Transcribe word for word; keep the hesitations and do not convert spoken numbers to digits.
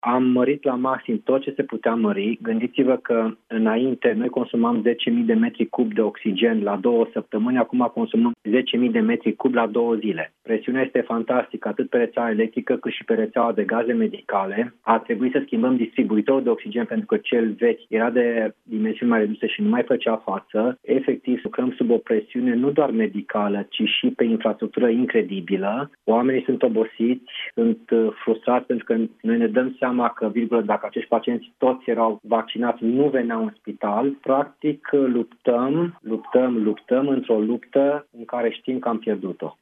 Am mărit la maxim tot ce se putea mări. Gândiți-vă că înainte noi consumam zece mii de metri cub de oxigen la două săptămâni, acum consumăm zece mii de metri cub la două zile. Presiunea este fantastică atât pe rețeaua electrică cât și pe rețeaua de gaze medicale. A trebuit să schimbăm distribuitorul de oxigen pentru că cel vechi era de dimensiuni mai reduse și nu mai făcea față. Efectiv, lucrăm sub o presiune nu doar medicală, ci și pe infrastructură incredibilă. Oamenii sunt obosiți, sunt frustrați pentru că noi ne dăm seama că, virgulă, dacă acești pacienți toți erau vaccinați, nu veneau în spital. Practic, luptăm, luptăm, luptăm într-o luptă în care știm că am pierdut-o.